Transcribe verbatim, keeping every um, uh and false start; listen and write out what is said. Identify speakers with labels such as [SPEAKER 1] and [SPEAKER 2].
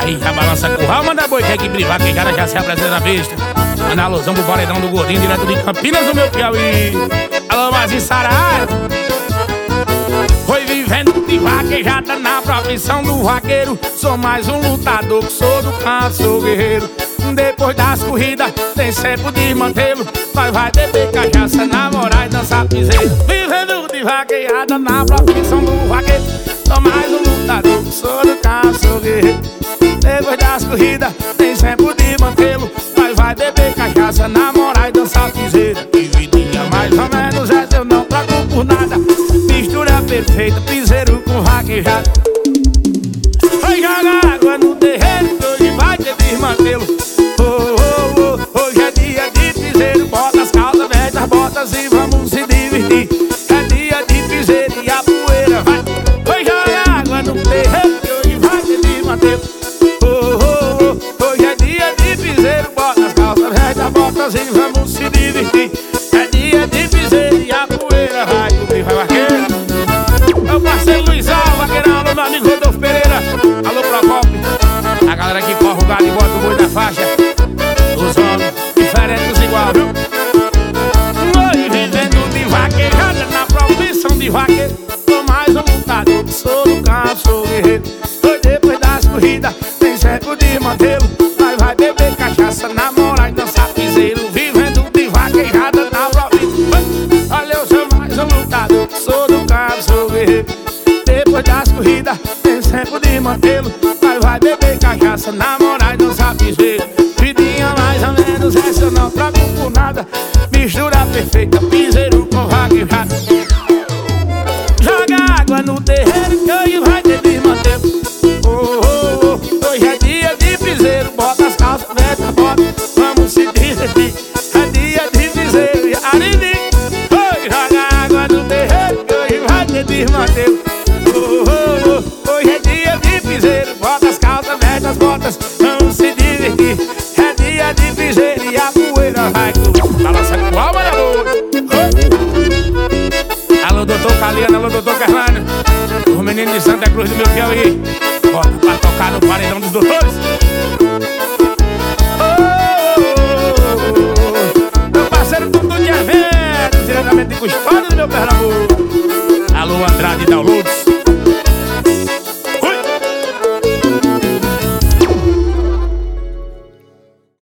[SPEAKER 1] Aí já balança curral, manda boi, quer que privar, quem cara já se apresenta na pista. Manda alusão pro paredão do gordinho, direto de Campinas, no meu Piauí. Alô, Mazinho Saraiva. Foi vivendo de vaquejada na profissão do vaqueiro. Sou mais um lutador que sou do campo, sou guerreiro. Depois das corridas, tem sempre de mantê-lo. Nós vai beber cachaça, namorar e dançar piseiro. Vivendo de vaquejada na profissão do vaqueiro. Sou mais um lutador que sou do campo, sou guerreiro. Depois das corridas, tem sempre de mantê-lo. Nós vai beber cachaça, namorar e dançar piseiro. Dividinha mais ou menos essa eu não troco por nada. Mistura perfeita, piseiro com vaquejada. Vai jogar água no terreiro, que hoje vai ter desmantê-lo. Oh, oh, oh, hoje é dia de piseiro. Bota as calças, veste as botas e vamos se divertir. É dia de piseiro e a poeira vai. Vai jogar água no terreiro, que hoje vai ter desmantê-lo. Oh, oh, oh, hoje é dia de piseiro. Bota as calças, veste as botas e vamos se divertir. É dia de piseiro e a poeira vai. O vai vaqueiro. Meu parceiro Luiz Alva, vaqueirão, meu amigo Rodolfo Pereira. Alô, Procopio. A galera que corre o gado e bota o boi na faixa. Os homens diferentes igual, viu? Oi, vivendo de vaquejada na profissão de vaqueiro. Sou mais um lutador que sou do campo, sou guerreiro. Oi, depois das corridas, tem certo de mantê-lo. Nós vai beber cachaça, namorar e dançar piseiro. Vivendo de vaquejada na profissão. Olha, eu sou mais um lutador que sou do campo, sou guerreiro. Depois das corridas, tem sempre de mantê-lo. Nós vai beber cachaça, namorar e dançar piseiro. Vidinha mais ou menos essa eu não troco por nada. Mistura perfeita, piseiro com vaquejada. Joga água no terreiro, que hoje vai ter desmantelo. Oh, oh, oh, hoje é dia de piseiro. Bota as calças, veste a bota, vamos se divertir. É dia de piseiro e aridi. Oh, joga água no terreiro, que hoje vai ter desmantelo. Oh, oh, oh, hoje é dia de piseiro. Bota as calças, veste as botas, vamos se divertir. É dia de piseiro e a poeira vai comer. Balança com alma na boca. Oh. Alô, doutor Caliano, alô, doutor Carlano. Os meninos de Santa Cruz do meu Piauí. Bota pra tocar no paredão dos doutores.